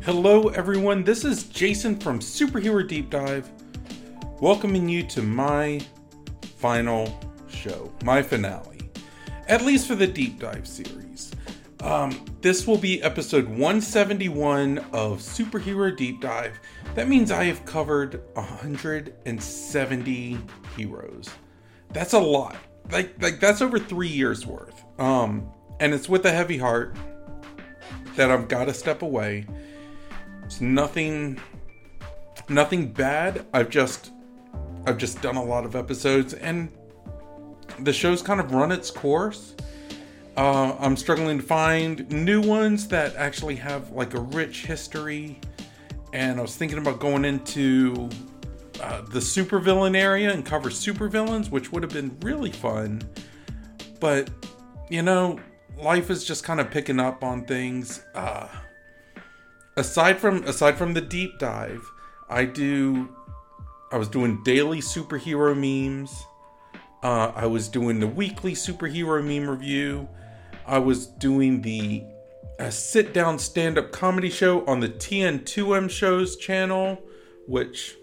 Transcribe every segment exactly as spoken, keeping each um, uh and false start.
Hello everyone, this is Jason from Superhero Deep Dive, welcoming you to my final show, my finale, at least for the Deep Dive series. Um, this will be episode one seventy-one of Superhero Deep Dive. That means I have covered one hundred seventy heroes. That's a lot. Like, like that's over three years worth. Um, and it's with a heavy heart that I've got to step away. It's nothing, nothing bad. I've just, I've just done a lot of episodes, and the show's kind of run its course. Uh, I'm struggling to find new ones that actually have like a rich history, and I was thinking about going into uh, the supervillain area and cover supervillains, which would have been really fun. But you know, life is just kind of picking up on things. Uh, Aside from aside from the deep dive, I do. I was doing daily superhero memes. Uh, I was doing the weekly superhero meme review. I was doing the uh, sit down stand up comedy show on the T N two M Shows channel, which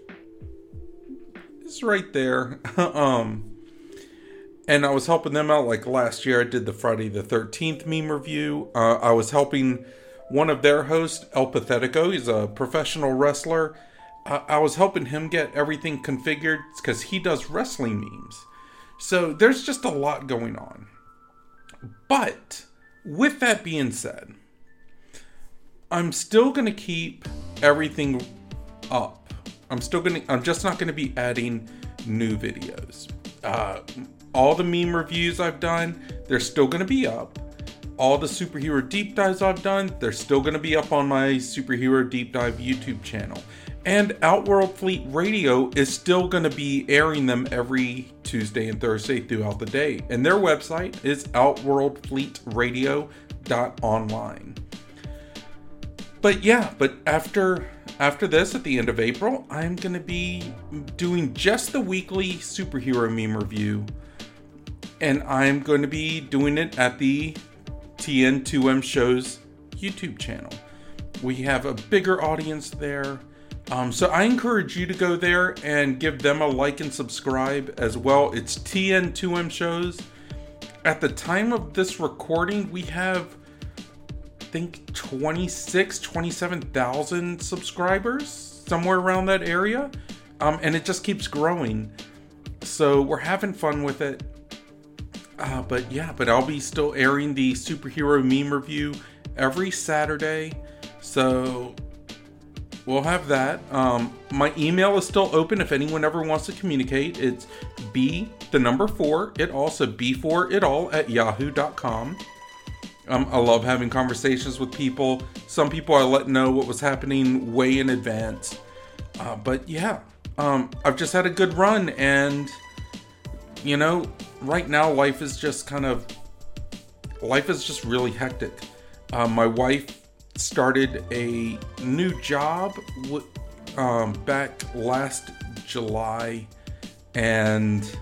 is right there. um, and I was helping them out. Like last year, I did the Friday the thirteenth meme review. Uh, I was helping one of their hosts, El Pathetico. He's a professional wrestler. Uh, I was helping him get everything configured because he does wrestling memes. So there's just a lot going on. But with that being said, I'm still going to keep everything up. I'm still going to, I'm just not going to be adding new videos. Uh, all the meme reviews I've done, they're still going to be up. All the Superhero Deep Dives I've done, they're still going to be up on my Superhero Deep Dive YouTube channel. And Outworld Fleet Radio is still going to be airing them every Tuesday and Thursday throughout the day. And their website is outworld fleet radio dot online. But yeah, but after after this, at the end of April, I'm going to be doing just the weekly superhero meme review. And I'm going to be doing it at the T N two M Shows YouTube channel. We have a bigger audience there. Um, so I encourage you to go there and give them a like and subscribe as well. It's T N two M Shows. At the time of this recording, we have, I think, twenty-six, twenty-seven thousand subscribers, somewhere around that area. Um, and it just keeps growing. So we're having fun with it. Uh, but yeah, but I'll be still airing the superhero meme review every Saturday. So we'll have that. Um, my email is still open if anyone ever wants to communicate. It's B, the number four, it also B four it all at yahoo dot com. Um, I love having conversations with people. Some people I let know what was happening way in advance. Uh, but yeah, um, I've just had a good run, and you know, right now life is just kind of, life is just really hectic. Uh, my wife started a new job w- um, back last July, and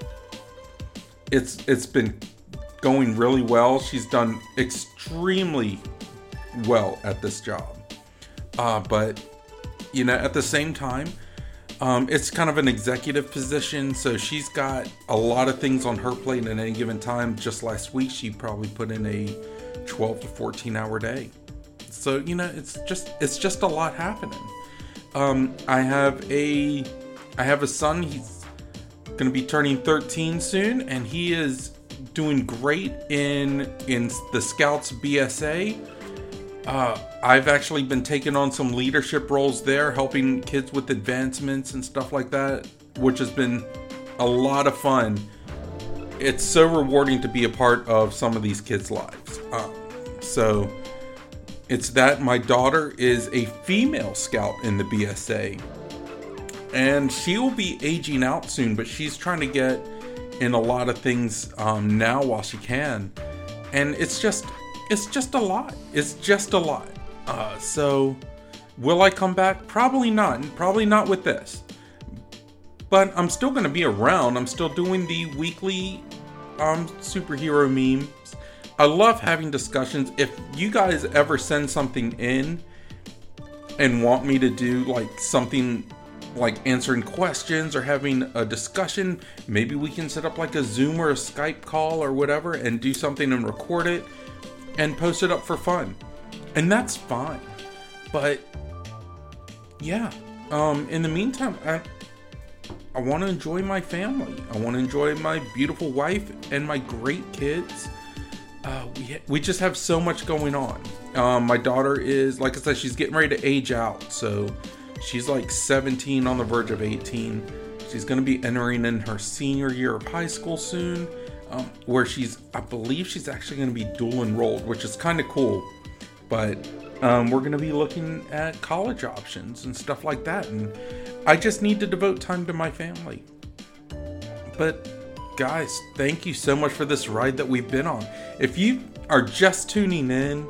it's it's been going really well. She's done extremely well at this job. Uh, but, you know, at the same time, Um, it's kind of an executive position, so she's got a lot of things on her plate at any given time. Just last week, she probably put in a twelve to fourteen hour day. So, you know, it's just, it's just a lot happening. Um, I have a, I have a son. He's going to be turning thirteen soon, and he is doing great in, in the Scouts B S A. Uh, I've actually been taking on some leadership roles there, helping kids with advancements and stuff like that, which has been a lot of fun. It's so rewarding to be a part of some of these kids' lives. Uh, so it's that. My daughter is a female scout in the B S A, and she will be aging out soon, but she's trying to get in a lot of things um, now while she can. And it's just... It's just a lot. It's just a lot. Uh, so, will I come back? Probably not. Probably not with this. But I'm still going to be around. I'm still doing the weekly um, superhero memes. I love having discussions. If you guys ever send something in and want me to do like something like answering questions or having a discussion, maybe we can set up like a Zoom or a Skype call or whatever and do something and record it and post it up for fun. And that's fine. But yeah, um, in the meantime, I, I want to enjoy my family. I want to enjoy my beautiful wife and my great kids. Uh, we, we just have so much going on. Um, my daughter is, like I said, she's getting ready to age out. So she's like seventeen, on the verge of eighteen. She's going to be entering in her senior year of high school soon, um, where she's, I believe she's actually going to be dual enrolled, which is kind of cool. But um, we're going to be looking at college options and stuff like that. And I just need to devote time to my family. But guys, thank you so much for this ride that we've been on. If you are just tuning in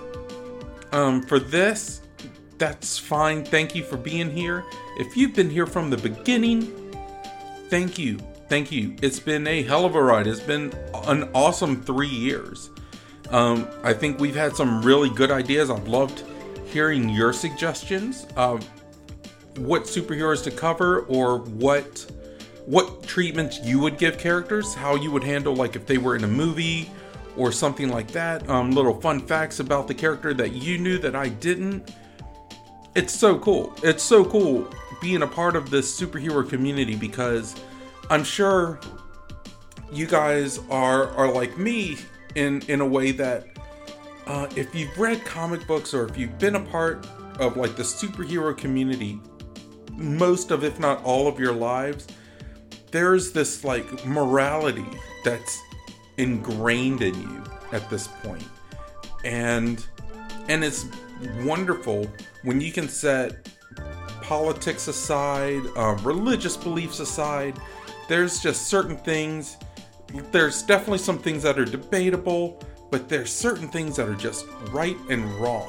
um, for this, that's fine. Thank you for being here. If you've been here from the beginning, thank you. Thank you. It's been a hell of a ride. It's been an awesome three years. Um, I think we've had some really good ideas. I've loved hearing your suggestions of what superheroes to cover, or what what treatments you would give characters, how you would handle like if they were in a movie or something like that. Um, little fun facts about the character that you knew that I didn't. It's so cool. It's so cool being a part of this superhero community, because I'm sure you guys are are like me in in a way that uh, if you've read comic books, or if you've been a part of like the superhero community most of, if not all of your lives, there's this like morality that's ingrained in you at this point. And and it's wonderful when you can set politics aside, uh, religious beliefs aside. There's just certain things, there's definitely some things that are debatable, but there's certain things that are just right and wrong.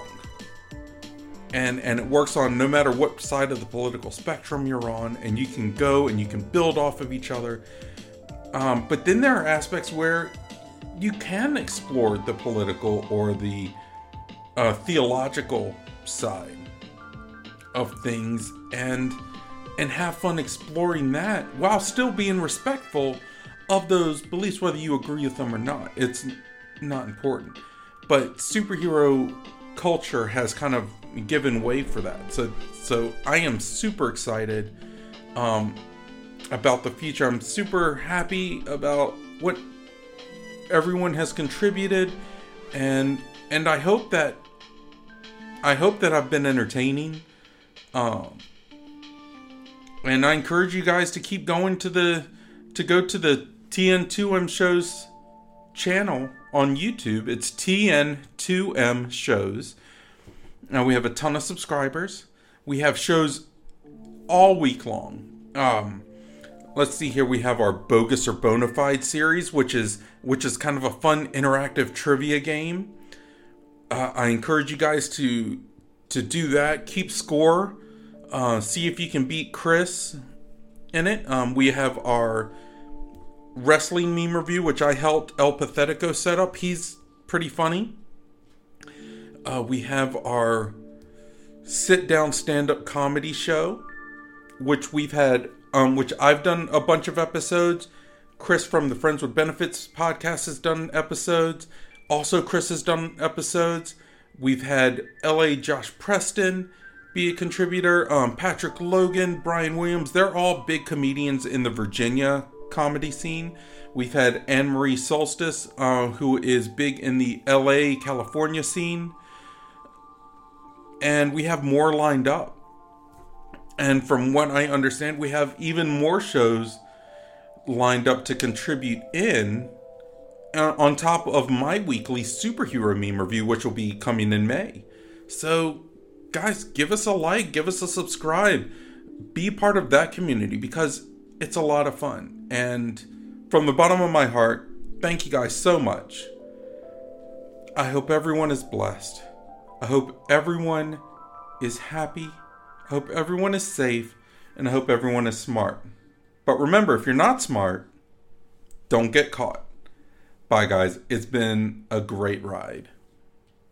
And and it works on no matter what side of the political spectrum you're on, and you can go and you can build off of each other. Um, but then there are aspects where you can explore the political or the uh, theological side of things, and and have fun exploring that while still being respectful of those beliefs, whether you agree with them or not. It's not important. But superhero culture has kind of given way for that. So so I am super excited um, about the future. I'm super happy about what everyone has contributed, and and I hope that I hope that I've been entertaining. Um, and I encourage you guys to keep going to the to go to the T N two M Shows channel on YouTube. It's T N two M Shows. Now we have a ton of subscribers. We have shows all week long. Um, let's see here. We have our Bogus or Bonafide series, which is which is kind of a fun interactive trivia game. Uh, I encourage you guys to to do that. Keep score. Uh, see if you can beat Chris in it. Um, we have our wrestling meme review, which I helped El Pathetico set up. He's pretty funny. Uh, we have our sit-down stand-up comedy show, which we've had, um, which I've done a bunch of episodes. Chris from the Friends with Benefits podcast has done episodes. Also, Chris has done episodes. We've had L A Josh Preston be a contributor. Um, Patrick Logan, Brian Williams. They're all big comedians in the Virginia comedy scene. We've had Anne-Marie Solstice, uh, who is big in the L A, California scene. And we have more lined up. And from what I understand, we have even more shows lined up to contribute in, uh, on top of my weekly superhero meme review, which will be coming in May. So, guys, give us a like, give us a subscribe. Be part of that community, because it's a lot of fun. And from the bottom of my heart, thank you guys so much. I hope everyone is blessed. I hope everyone is happy. I hope everyone is safe. And I hope everyone is smart. But remember, if you're not smart, don't get caught. Bye, guys. It's been a great ride.